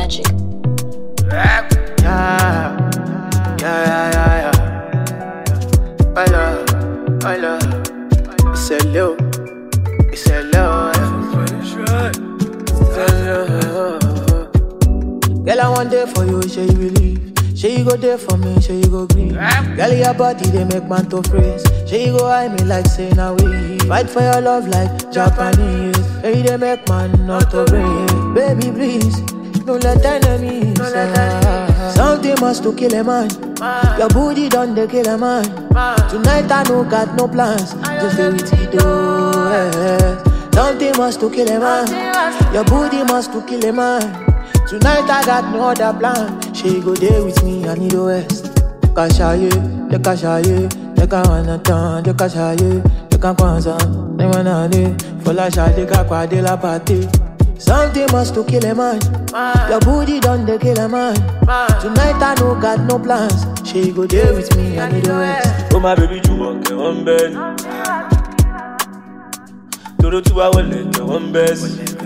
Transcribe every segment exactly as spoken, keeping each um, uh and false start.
Magic. Yeah, yeah, yeah, yeah, yeah. I love, I love. It's a low, it's a low. Girl, I want there for you, say you believe. Say you go there for me, say you go green. Girl, your body, they make man to freeze. Say you go hide me like say now we fight for your love like Japanese. Say they make man not to breathe. Baby, please, don't let enemies. Don't let enemies. Something must to kill a man. man. Your booty done they kill a man. man. Tonight I no got no plans. Just do it, it do. Yeah. Something must to kill a man. Your booty must to kill a man. Tonight I got no other plan. She go there with me, I need a rest. Kashaye, the kashaye, the kawana tan, the kashaye, the kakwanza, the manade, for la shade, kakwa de la party. Something must to kill a man. man. Your booty done they kill a man. man. Tonight I no got no plans. She go there with me, I need a rest. Oh my baby, you walk one bed. Toro tu wa wole ke one bed.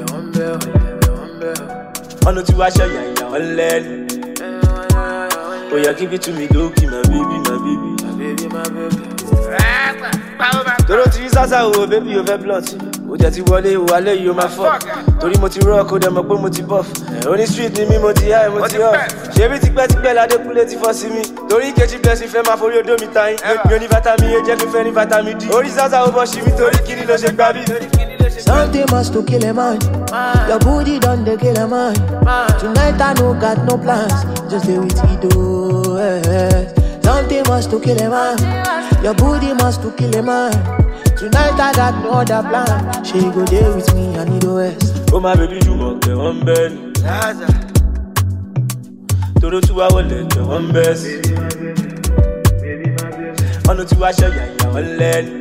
I know to wash your yaya one leg. Oh yeah, give it to me, go keep my baby, my baby, my baby, my baby. Toro ti sasa o baby o fe blunt. O je ti wọlé o wale yo ma fuck. Torí mo ti rock o dem mọ̀ pé mo ti buff. Oni street ni mi mo ti high mo ti off. Ṣé bí tipẹ́ tipẹ́ la Adékúnlé ti fọ́ sí mi. Torí Kechi Blessing fẹ́ máa forí odó mi tayin. Mi ò ní vitamin A jẹ́ kí n fẹ́ ní vitamin D. Orí sasa o bọ́ sí mi torí kíni ló ṣe gbá bí. Something must to kill a man. man. Your booty done they kill a man. man. Tonight I no got no plans. Just do it, it do. Yeah. Something must to kill a man. Your booty must to kill a man. Tonight I got no other plan. She go there with me, I need a rest. Oh my baby, you walk the one bed. Toro tu wa wole ke one bed. I know to wash your yaya one leg.